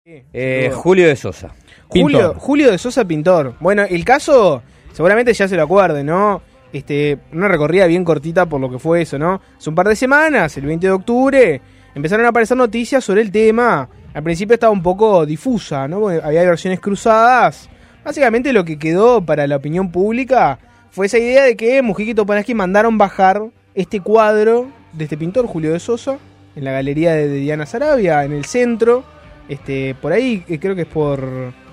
Julio de Sosa. Julio de Sosa, pintor. Bueno, el caso, seguramente ya se lo acuerden, ¿no? Una recorrida bien cortita por lo que fue eso, ¿no? Hace un par de semanas, el 20 de octubre, empezaron a aparecer noticias sobre el tema. Al principio estaba un poco difusa, ¿no? Porque había versiones cruzadas. Básicamente lo que quedó para la opinión pública fue esa idea de que Mujica y Topolansky mandaron bajar este cuadro de este pintor, Julio de Sosa, en la galería de Diana Sarabia, en el centro. Por ahí creo que es por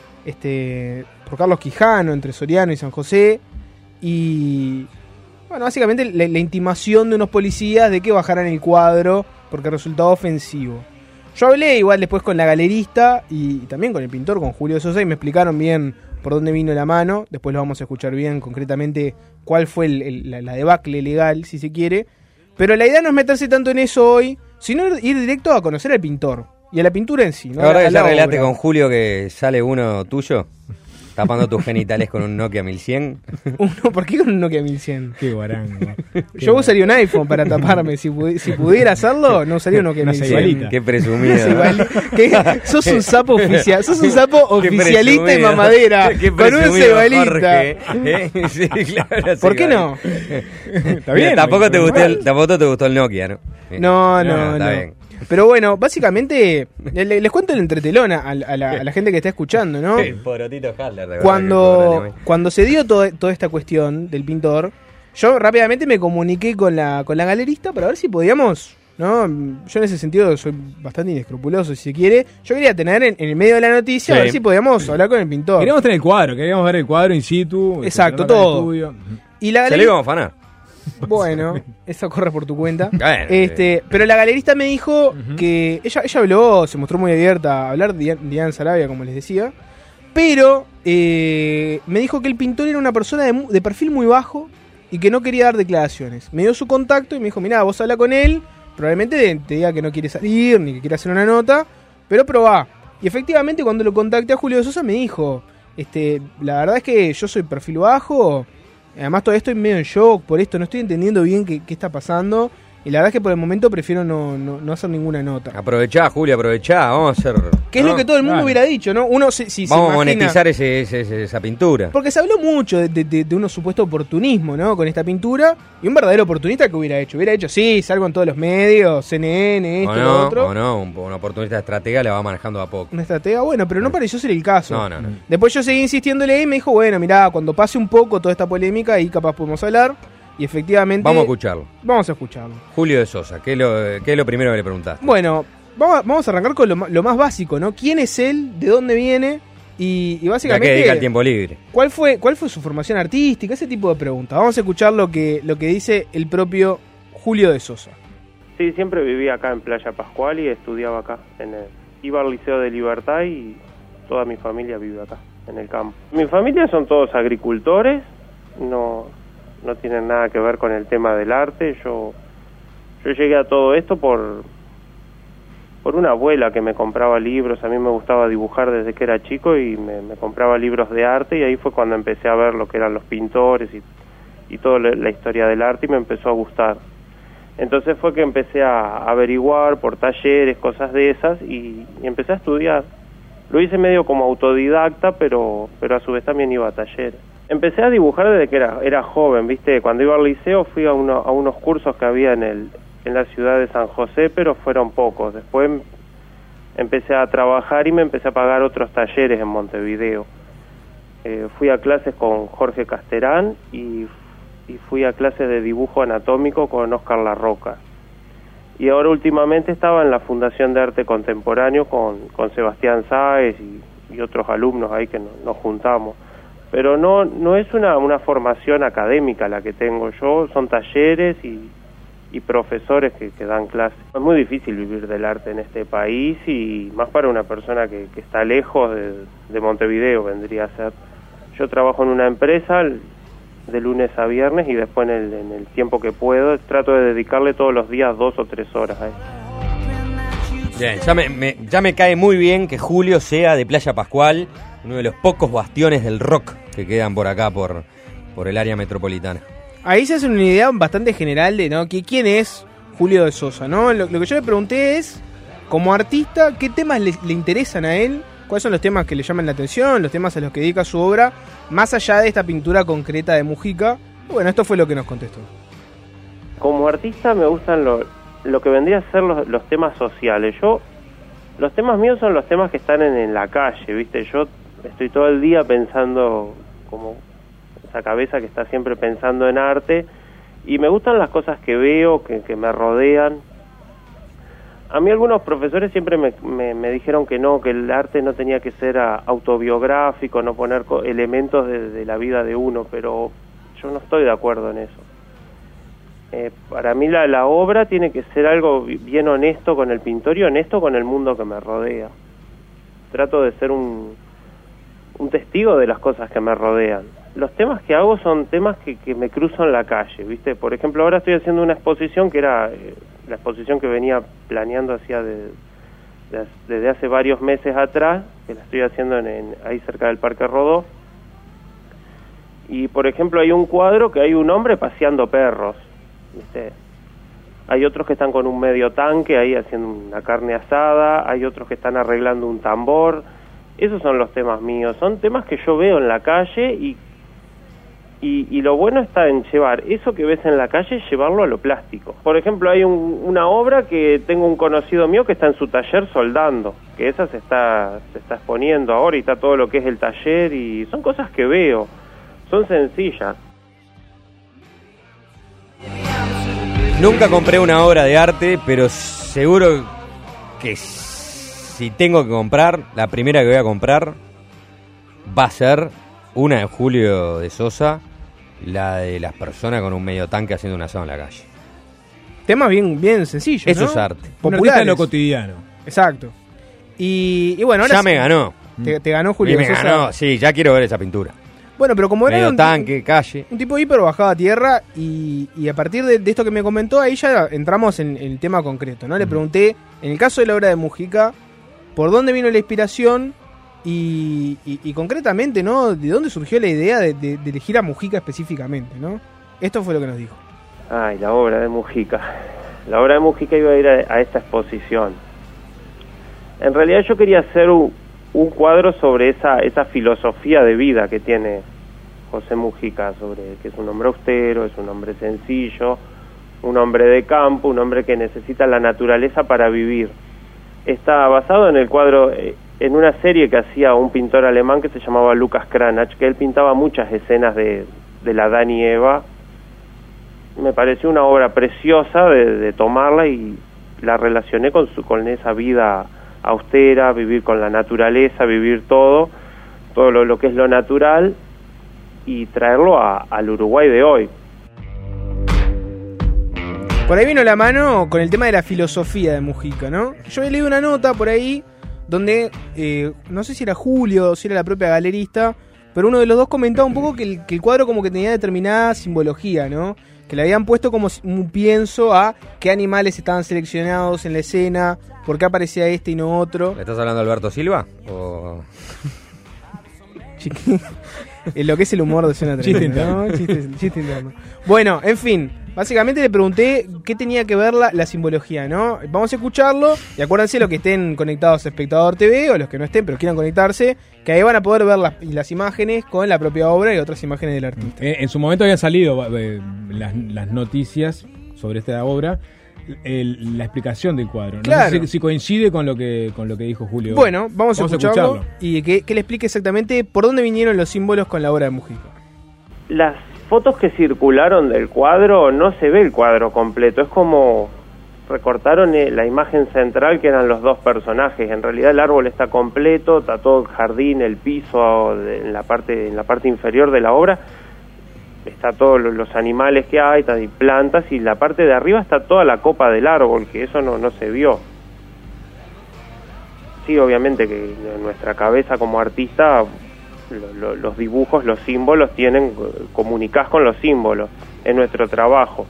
Carlos Quijano, entre Soriano y San José. Y bueno, básicamente la intimación de unos policías de que bajaran el cuadro porque resultaba ofensivo. Yo hablé igual después con la galerista y también con el pintor, con Julio de Sosa, y me explicaron bien por dónde vino la mano. Después lo vamos a escuchar bien concretamente cuál fue la debacle legal, si se quiere. Pero la idea no es meterse tanto en eso hoy, sino ir directo a conocer al pintor y a la pintura en sí, ¿no? Ahora que ya arreglaste con Julio que sale uno tuyo tapando tus genitales con un Nokia 1100. ¿Por qué con un Nokia 1100? Qué guarango. Yo usaría un iPhone para taparme. Si pudiera hacerlo, no usaría un Nokia 1100. Qué presumido. Sos un sapo oficial. Sos un sapo oficialista y mamadera. Con un cebalita. Sí, claro, ¿Por qué no? Está bien. Tampoco te gustó el Nokia, ¿no? No. Está bien. Pero bueno, básicamente les cuento el entretelón a la gente que está escuchando, ¿no? Porotito Halder. Cuando se dio toda esta cuestión del pintor, yo rápidamente me comuniqué con la galerista para ver si podíamos, ¿no? Yo en ese sentido soy bastante inescrupuloso, si se quiere. Yo quería tener en el medio de la noticia, a ver si podíamos hablar con el pintor. Queríamos tener el cuadro, queríamos ver el cuadro in situ. Exacto, todo. Y la galerista, se lo íbamos a afanar. Bueno, eso corre por tu cuenta. Pero la galerista me dijo que ella habló, se mostró muy abierta a hablar de Diana Sarabia, como les decía. Pero me dijo que el pintor era una persona de perfil muy bajo y que no quería dar declaraciones. Me dio su contacto y me dijo, mirá, vos habla con él, probablemente te diga que no quiere salir ni que quiere hacer una nota, pero probá. Y efectivamente cuando lo contacté a Julio de Sosa me dijo, la verdad es que yo soy perfil bajo. Además todavía estoy medio en shock por esto, no estoy entendiendo bien qué está pasando. Y la verdad es que por el momento prefiero no hacer ninguna nota. Aprovechá, Julio, vamos a hacer... Que es lo que todo el mundo hubiera dicho, ¿no? Uno si vamos a monetizar esa pintura. Porque se habló mucho de un supuesto oportunismo, ¿no? Con esta pintura. Y un verdadero oportunista que hubiera hecho. Hubiera hecho, sí, salgo en todos los medios, CNN, esto, lo otro. O no, un oportunista estratega la va manejando a poco. Una estratega, bueno, pero no pareció ser el caso. No. Después yo seguí insistiéndole y me dijo, bueno, mirá, cuando pase un poco toda esta polémica, ahí capaz podemos hablar. Y efectivamente... Vamos a escucharlo. Vamos a escucharlo. Julio de Sosa, ¿qué es lo primero que le preguntaste? Bueno, vamos a arrancar con lo más básico, ¿no? ¿Quién es él? ¿De dónde viene? Y básicamente... ¿A qué dedica el tiempo libre? ¿Cuál fue su formación artística? Ese tipo de preguntas. Vamos a escuchar lo que dice el propio Julio de Sosa. Sí, siempre viví acá en Playa Pascual y estudiaba acá. Iba al Liceo de Libertad y toda mi familia vive acá, en el campo. Mi familia son todos agricultores, no tienen nada que ver con el tema del arte. Yo llegué a todo esto por una abuela que me compraba libros. A mí me gustaba dibujar desde que era chico y me compraba libros de arte, y ahí fue cuando empecé a ver lo que eran los pintores y toda la historia del arte, y me empezó a gustar. Entonces fue que empecé a averiguar por talleres, cosas de esas, y empecé a estudiar. Lo hice medio como autodidacta, pero a su vez también iba a talleres. Empecé a dibujar desde que era joven, ¿viste? Cuando iba al liceo fui a unos cursos que había en la ciudad de San José, pero fueron pocos. Después empecé a trabajar y me empecé a pagar otros talleres en Montevideo. Fui a clases con Jorge Casterán y fui a clases de dibujo anatómico con Oscar Larroca. Y ahora últimamente estaba en la Fundación de Arte Contemporáneo con Sebastián Sáez y otros alumnos ahí que nos juntamos. Pero no es una formación académica la que tengo yo, son talleres y profesores que dan clases. Es muy difícil vivir del arte en este país, y más para una persona que está lejos de Montevideo vendría a ser. Yo trabajo en una empresa de lunes a viernes, y después en el tiempo que puedo trato de dedicarle todos los días 2 o 3 horas a esto. Bien, ya me cae muy bien que Julio sea de Playa Pascual, uno de los pocos bastiones del rock que quedan por acá, por el área metropolitana. Ahí se hace una idea bastante general de, ¿no? ¿Quién es Julio de Sosa, ¿no? Lo que yo le pregunté es como artista, ¿qué temas le interesan a él? ¿Cuáles son los temas que le llaman la atención, los temas a los que dedica su obra, más allá de esta pintura concreta de Mujica? Bueno, esto fue lo que nos contestó. Como artista me gustan lo que vendría a ser los temas sociales. Los temas míos son los temas que están en la calle, ¿viste? Yo estoy todo el día pensando, como esa cabeza que está siempre pensando en arte, y me gustan las cosas que veo, que me rodean. A mí algunos profesores siempre me dijeron que no, que el arte no tenía que ser autobiográfico, no poner elementos de la vida de uno, pero yo no estoy de acuerdo en eso. Para mí la obra tiene que ser algo bien honesto con el pintor y honesto con el mundo que me rodea. Trato de ser un testigo de las cosas que me rodean. Los temas que hago son temas que me cruzo en la calle, ¿viste? Por ejemplo, ahora estoy haciendo una exposición que era la exposición que venía planeando desde hace varios meses atrás, que la estoy haciendo ahí cerca del Parque Rodó. Y, por ejemplo, hay un cuadro que hay un hombre paseando perros, ¿viste? Hay otros que están con un medio tanque ahí haciendo una carne asada, hay otros que están arreglando un tambor. Esos son los temas míos, son temas que yo veo en la calle y lo bueno está en llevar eso que ves en la calle, llevarlo a lo plástico. Por ejemplo, hay una obra que tengo un conocido mío que está en su taller soldando, que esa se está exponiendo ahora y está todo lo que es el taller y son cosas que veo, son sencillas. Nunca compré una obra de arte, pero seguro que si tengo que comprar, la primera que voy a comprar va a ser una de Julio de Sosa, la de las personas con un medio tanque haciendo un asado en la calle. Temas bien sencillos, Eso ¿no? es arte. Populares. En lo cotidiano. Exacto. Y bueno, ahora ya sí, me ganó. Te ganó Julio de Sosa. Ganó, sí, ya quiero ver esa pintura. Bueno, pero como era medio tanque, calle. Un tipo hiper bajado a tierra y a partir de esto que me comentó, ahí ya entramos en el tema concreto, ¿no? Le pregunté, en el caso de la obra de Mujica, ¿por dónde vino la inspiración? Y concretamente, ¿no? ¿De dónde surgió la idea de elegir a Mujica específicamente, ¿no? Esto fue lo que nos dijo. Ay, la obra de Mujica. La obra de Mujica iba a ir a esta exposición. En realidad yo quería hacer un cuadro sobre esa filosofía de vida que tiene José Mujica, sobre que es un hombre austero, es un hombre sencillo, un hombre de campo, un hombre que necesita la naturaleza para vivir. Está basado en el cuadro, en una serie que hacía un pintor alemán que se llamaba Lucas Cranach, que él pintaba muchas escenas de la Adán y Eva. Me pareció una obra preciosa de tomarla y la relacioné con esa vida austera, vivir con la naturaleza, vivir todo lo que es lo natural y traerlo al Uruguay de hoy. Por ahí vino la mano con el tema de la filosofía de Mujica, ¿no? Yo he leído una nota por ahí donde, no sé si era Julio o si era la propia galerista, pero uno de los dos comentaba un poco que el cuadro como que tenía determinada simbología, ¿no? Que le habían puesto como un pienso a qué animales estaban seleccionados en la escena, por qué aparecía este y no otro. ¿Le estás hablando de Alberto Silva? ¿O... lo que es el humor de Zona Tremenda, ¿no? Chiste interno. Bueno, en fin, básicamente le pregunté qué tenía que ver la simbología, ¿no? Vamos a escucharlo y acuérdense los que estén conectados a Espectador TV o los que no estén pero quieran conectarse, que ahí van a poder ver las imágenes con la propia obra y otras imágenes del artista. En su momento habían salido las noticias sobre esta obra, la explicación del cuadro. Claro. No sé si coincide con lo que dijo Julio. Bueno, vamos a escucharlo y que le explique exactamente por dónde vinieron los símbolos con la obra de Mujica. Las fotos que circularon del cuadro, no se ve el cuadro completo, es como recortaron la imagen central que eran los dos personajes. En realidad el árbol está completo, está todo el jardín, el piso en la parte inferior de la obra está todos los animales que hay plantas, y la parte de arriba está toda la copa del árbol, que eso no se vio. Sí, obviamente que en nuestra cabeza como artista los dibujos, los símbolos comunicás con los símbolos, es nuestro trabajo.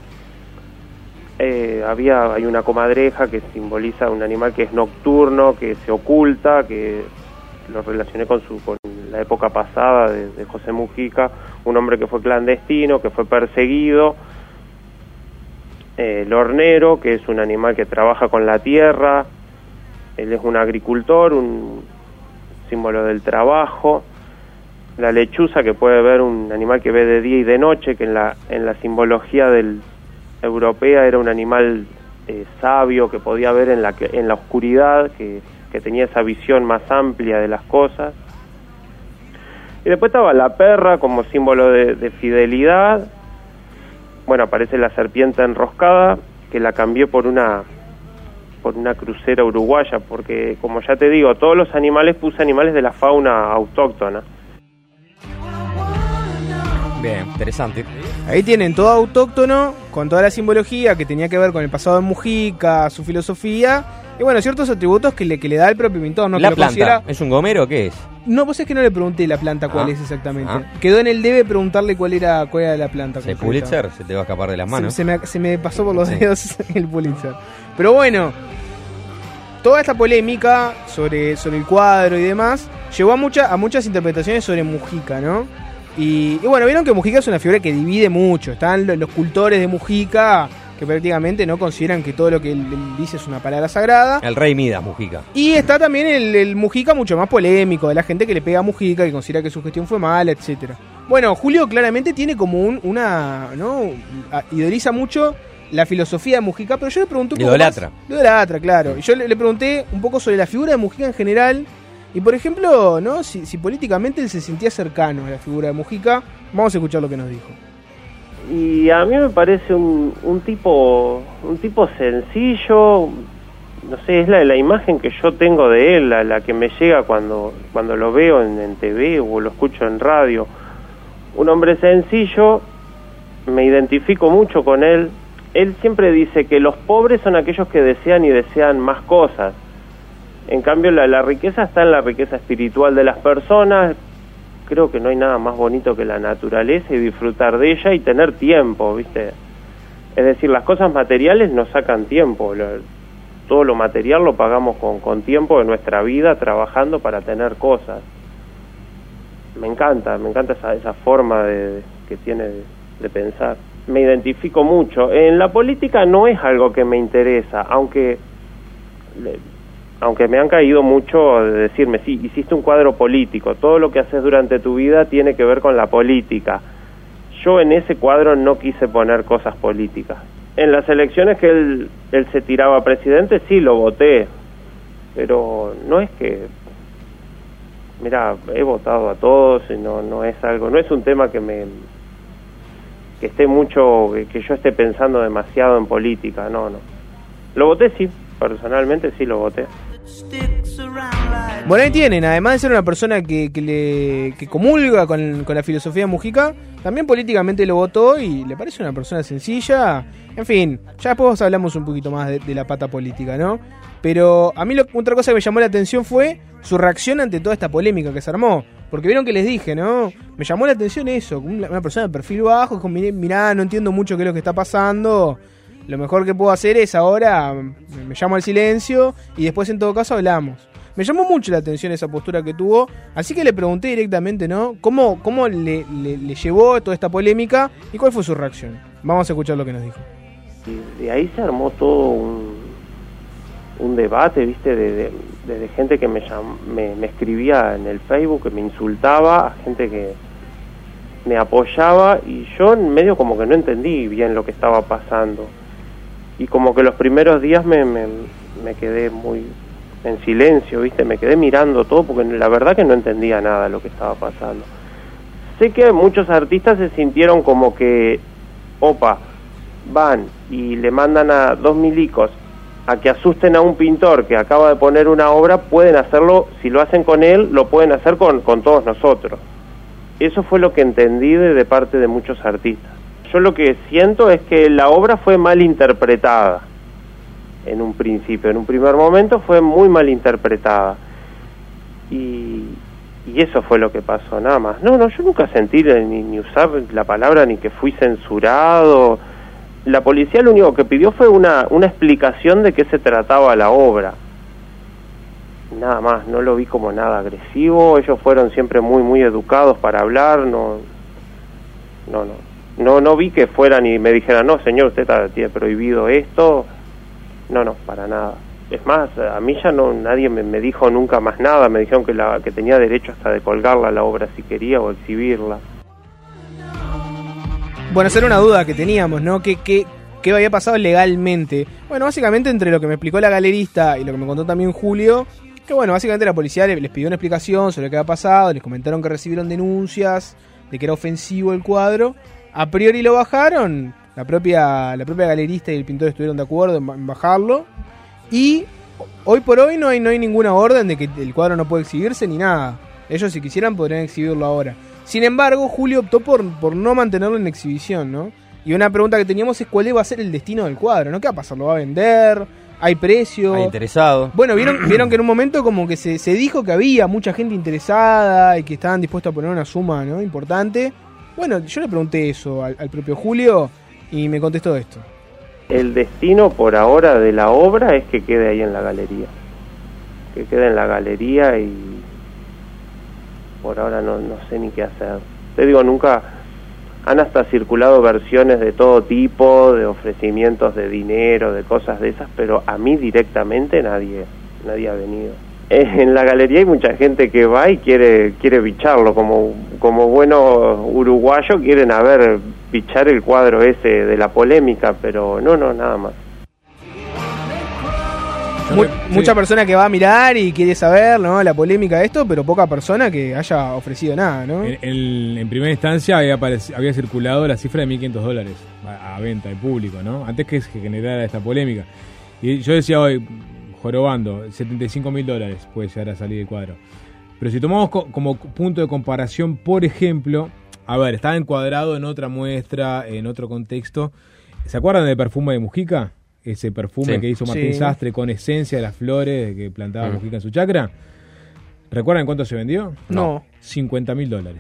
Hay una comadreja que simboliza un animal que es nocturno, que se oculta, que lo relacioné con la época pasada de José Mujica, un hombre que fue clandestino, que fue perseguido. El hornero, que es un animal que trabaja con la tierra. Él es un agricultor, un símbolo del trabajo. La lechuza, que puede ver un animal que ve de día y de noche, que en la simbología europea era un animal sabio, que podía ver en la oscuridad, que tenía esa visión más amplia de las cosas. Y después estaba la perra como símbolo de fidelidad. Bueno, aparece la serpiente enroscada, que la cambié por una crucera uruguaya, porque, como ya te digo, todos los animales puse animales de la fauna autóctona. Bien, interesante. Ahí tienen todo autóctono, con toda la simbología que tenía que ver con el pasado de Mujica, su filosofía, y bueno, ciertos atributos que le da el propio pintor, ¿no? ¿La que planta considera... es un gomero o qué es? No, vos es que no le pregunté la planta cuál es exactamente. Quedó en el debe preguntarle cuál era la planta. ¿El Pulitzer? Se te va a escapar de las manos. Se me pasó por los dedos el Pulitzer. Pero bueno, toda esta polémica sobre el cuadro y demás llevó a muchas interpretaciones sobre Mujica, ¿no? Y bueno, vieron que Mujica es una figura que divide mucho. Están los cultores de Mujica, que prácticamente no consideran que todo lo que él dice es una palabra sagrada. El rey Midas, Mujica. Y está también el Mujica mucho más polémico, de la gente que le pega a Mujica, que considera que su gestión fue mala, etcétera. Bueno, Julio claramente tiene como idoliza mucho la filosofía de Mujica, pero yo le pregunté un poco idolatra. Idolatra, claro. Y yo le pregunté un poco sobre la figura de Mujica en general. Y por ejemplo, ¿no? Si políticamente él se sentía cercano a la figura de Mujica. Vamos a escuchar lo que nos dijo. Y a mí me parece un tipo sencillo, no sé, es la imagen que yo tengo de él, la que me llega cuando lo veo en TV o lo escucho en radio. Un hombre sencillo, me identifico mucho con él. Él siempre dice que los pobres son aquellos que desean más cosas. En cambio, la riqueza está en la riqueza espiritual de las personas. Creo que no hay nada más bonito que la naturaleza y disfrutar de ella y tener tiempo, ¿viste? Es decir, las cosas materiales nos sacan tiempo. Todo lo material lo pagamos con tiempo de nuestra vida trabajando para tener cosas. Me encanta esa forma que tiene de pensar. Me identifico mucho. En la política no es algo que me interesa, aunque me han caído mucho de decirme, sí, hiciste un cuadro político, todo lo que haces durante tu vida tiene que ver con la política. Yo en ese cuadro no quise poner cosas políticas. En las elecciones que él se tiraba a presidente, sí, lo voté, pero no es que... Mira, he votado a todos y no es un tema que esté mucho, que yo esté pensando demasiado en política, no. Lo voté, sí, personalmente sí lo voté. Bueno, ahí tienen, además de ser una persona que comulga con la filosofía de Mujica, también políticamente lo votó y le parece una persona sencilla. En fin, ya después hablamos un poquito más de la pata política, ¿no? Pero a mí otra cosa que me llamó la atención fue su reacción ante toda esta polémica que se armó. Porque vieron que les dije, ¿no? Me llamó la atención eso, una persona de perfil bajo, con mirá, no entiendo mucho qué es lo que está pasando. Lo mejor que puedo hacer es ahora, me llamo al silencio y después en todo caso hablamos. Me llamó mucho la atención esa postura que tuvo, así que le pregunté directamente, ¿no? ¿Cómo le llevó toda esta polémica y cuál fue su reacción? Vamos a escuchar lo que nos dijo. Y de ahí se armó todo un debate, ¿viste? De gente que me escribía en el Facebook, que me insultaba, a gente que me apoyaba, y yo en medio como que no entendí bien lo que estaba pasando. Y como que los primeros días me quedé muy en silencio, ¿viste? Me quedé mirando todo porque la verdad que no entendía nada de lo que estaba pasando. Sé que muchos artistas se sintieron como que, van y le mandan a 2 milicos a que asusten a un pintor que acaba de poner una obra, pueden hacerlo, si lo hacen con él, lo pueden hacer con todos nosotros. Eso fue lo que entendí de parte de muchos artistas. Yo lo que siento es que la obra fue mal interpretada en un principio, en un primer momento fue muy mal interpretada. Y eso fue lo que pasó, nada más. No, yo nunca sentí ni usar la palabra ni que fui censurado. La policía lo único que pidió fue una explicación de qué se trataba la obra. Nada más, no lo vi como nada agresivo. Ellos fueron siempre muy, muy educados para hablar. No vi que fueran y me dijeran, no, señor, usted tiene prohibido esto. No, para nada. Es más, a mí ya no nadie me dijo nunca más nada. Me dijeron que tenía derecho hasta de colgarla la obra si quería o exhibirla. Bueno, esa era una duda que teníamos, ¿no? ¿Qué había pasado legalmente? Bueno, básicamente entre lo que me explicó la galerista y lo que me contó también Julio, que bueno, básicamente la policía les pidió una explicación sobre lo que había pasado, les comentaron que recibieron denuncias de que era ofensivo el cuadro, a priori lo bajaron, la propia galerista y el pintor estuvieron de acuerdo en bajarlo, y hoy por hoy no hay ninguna orden de que el cuadro no puede exhibirse ni nada. Ellos si quisieran podrían exhibirlo ahora. Sin embargo, Julio optó por no mantenerlo en exhibición, ¿no? Y una pregunta que teníamos es cuál va a ser el destino del cuadro, ¿no? ¿Qué va a pasar? ¿Lo va a vender? ¿Hay precio? ¿Hay interesado? Bueno, vieron que en un momento como que se dijo que había mucha gente interesada y que estaban dispuestos a poner una suma, ¿no? Importante. Bueno, yo le pregunté eso al propio Julio y me contestó esto. El destino por ahora de la obra es que quede ahí en la galería. Que quede en la galería y por ahora no sé ni qué hacer. Te digo, nunca han hasta circulado versiones de todo tipo, de ofrecimientos de dinero, de cosas de esas, pero a mí directamente nadie ha venido. En la galería hay mucha gente que va y quiere bicharlo, como buenos uruguayos quieren bichar el cuadro ese de la polémica, pero no, nada más. Mucha persona que va a mirar y quiere saber, ¿no?, la polémica de esto, pero poca persona que haya ofrecido nada, ¿no? En primera instancia había circulado la cifra de $1.500 a venta al público, ¿no? Antes que se generara esta polémica. Y yo decía hoy, jorobando, $75.000 puede llegar a salir el cuadro. Pero si tomamos como punto de comparación, por ejemplo, a ver, estaba encuadrado en otra muestra, en otro contexto. ¿Se acuerdan del perfume de Mujica? Ese perfume que hizo Martín Sastre con esencia de las flores que plantaba Mujica en su chacra. ¿Recuerdan cuánto se vendió? No. $50.000.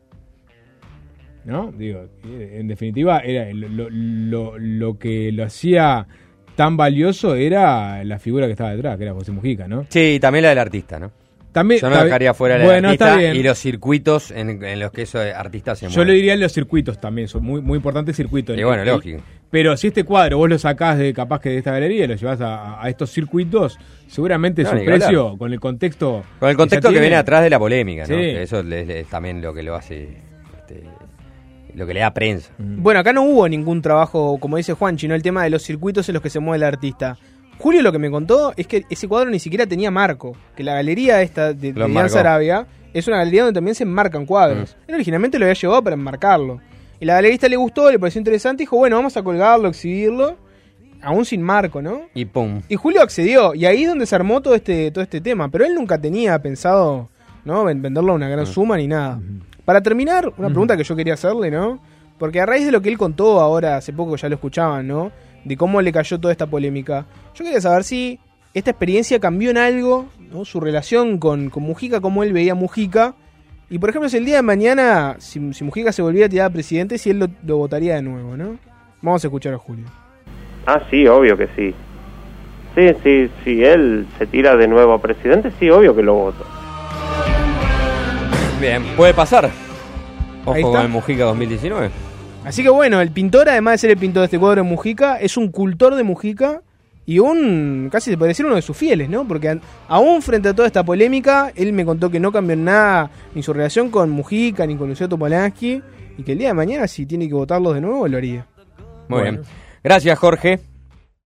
¿No? Digo, en definitiva, era lo que lo hacía tan valioso era la figura que estaba detrás, que era José Mujica, ¿no? Sí, y también la del artista, ¿no? También, yo no dejaría fuera la artista y los circuitos en los que esos artistas se mueven. Yo le diría los circuitos también, son muy importantes circuitos. Y bueno, lógico. Pero si este cuadro vos lo sacás capaz que de esta galería y lo llevás a estos circuitos, seguramente su precio, con el contexto... Con el contexto que viene atrás de la polémica, ¿no? Que eso es también lo que lo hace... lo que le da prensa. Bueno, acá no hubo ningún trabajo, como dice Juanchi, ¿no? El tema de los circuitos en los que se mueve el artista. Julio lo que me contó es que ese cuadro ni siquiera tenía marco, que la galería esta de Dian Sarabia es una galería donde también se enmarcan cuadros. Él originalmente lo había llevado para enmarcarlo. Y la galerista le gustó, le pareció interesante y dijo, bueno, vamos a colgarlo, exhibirlo, aún sin marco, ¿no? Y pum. Y Julio accedió, y ahí es donde se armó todo este tema. Pero él nunca tenía pensado, ¿no?, venderlo a una gran suma ni nada. Para terminar, una pregunta que yo quería hacerle, ¿no? Porque a raíz de lo que él contó ahora, hace poco ya lo escuchaban, ¿no?, de cómo le cayó toda esta polémica, yo quería saber si esta experiencia cambió en algo, ¿no?, su relación con Mujica, cómo él veía a Mujica. Y por ejemplo, si el día de mañana, si Mujica se volviera a tirar a presidente, si él lo votaría de nuevo, ¿no? Vamos a escuchar a Julio. Ah, sí, obvio que sí. Sí, si él se tira de nuevo a presidente, sí, obvio que lo voto. Bien, puede pasar. Ojo con el Mujica 2019. Así que bueno, el pintor, además de ser el pintor de este cuadro de Mujica, es un cultor de Mujica y casi se puede decir uno de sus fieles, ¿no? Porque aún frente a toda esta polémica, él me contó que no cambió en nada ni su relación con Mujica ni con Luciano Topolansky, y que el día de mañana, si tiene que votarlos de nuevo, lo haría. Muy bien. Gracias, Jorge.